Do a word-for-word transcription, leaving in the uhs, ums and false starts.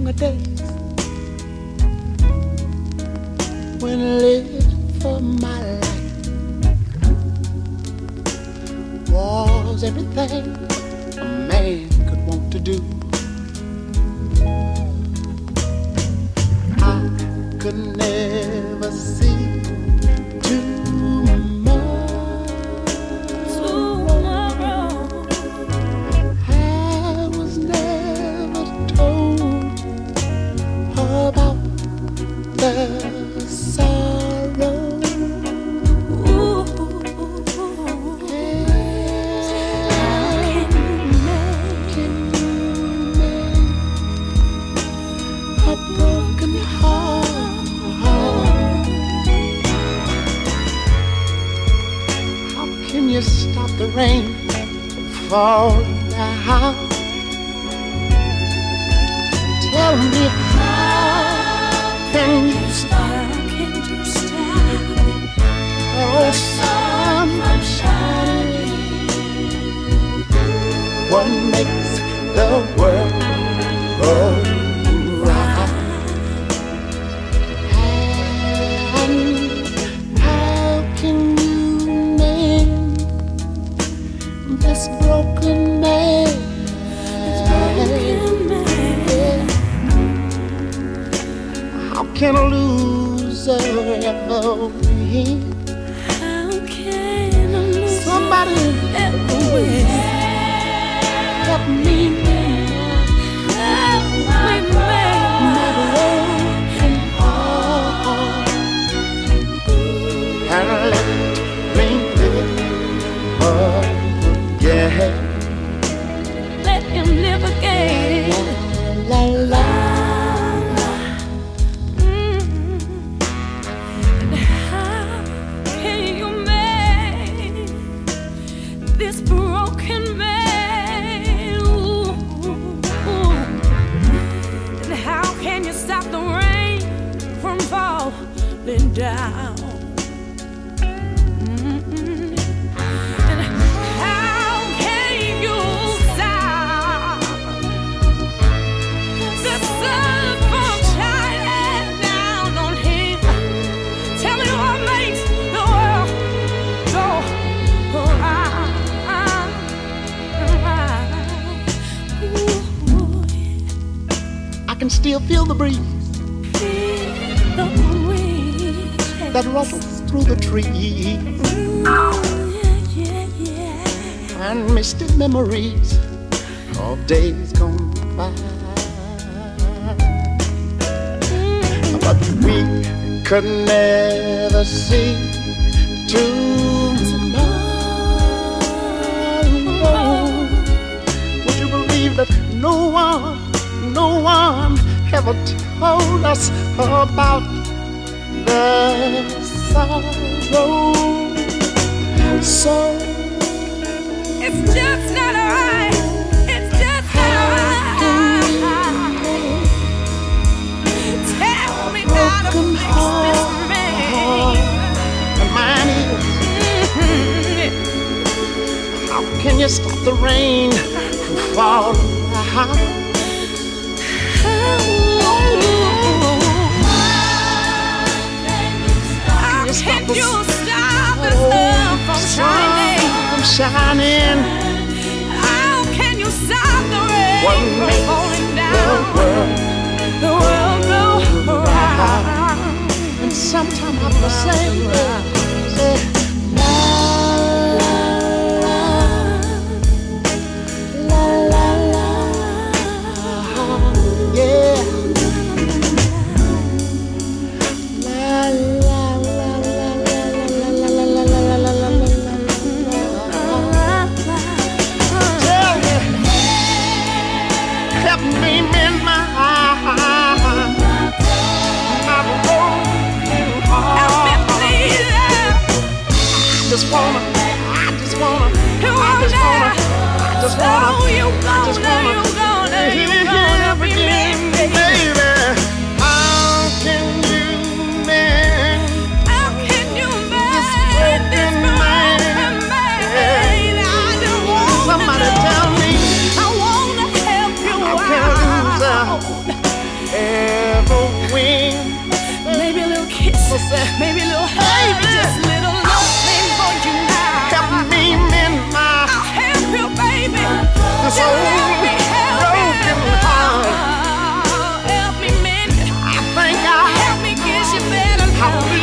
younger days when I lived for my life was everything a man could want to do. I could never see the rain falling down. Tell me how can you stop? Can you stop? Oh, sun from shining. What makes the world go round? And how can this broken man, this broken man. How can a loser ever win? How can a loser somebody ever win? Help me, help me make my broken heart and let me live. Oh. Yeah. Let him live again. La la la. Mm-hmm. And how can you make this broken man? Ooh, ooh. And how can you stop the rain from falling down? I can still feel the breeze, feel the breeze that rushes through the trees. Ooh, yeah, yeah, yeah. And misty memories of days gone by. Mm. But we could never see tomorrow. Would you believe that no one No one ever told us about the sorrow. So it's just not right. It's just not right. Tell me how to fix this man. And mine is. Mm-hmm. How can you stop the rain from falling? How can you stop the sun from shining? From shining? How can you stop the rain what from falling down? The world, the world go round. And sometimes I have to say, say la la la la la la, yeah. I just wanna, I just wanna, I just wanna, I just wanna, oh, you gonna, I just wanna, you gonna, you gonna be me, baby. How can you mend? How can you mend this broken man? Yeah. I just wanna somebody know. Tell me. I wanna help you out. How can I lose her? maybe a little hurt, just a little loving for you now. Help me mend my I'll help you, baby. this Just old help me, help broken me. heart. Oh, help me mend it. I think I Help me kiss you better. I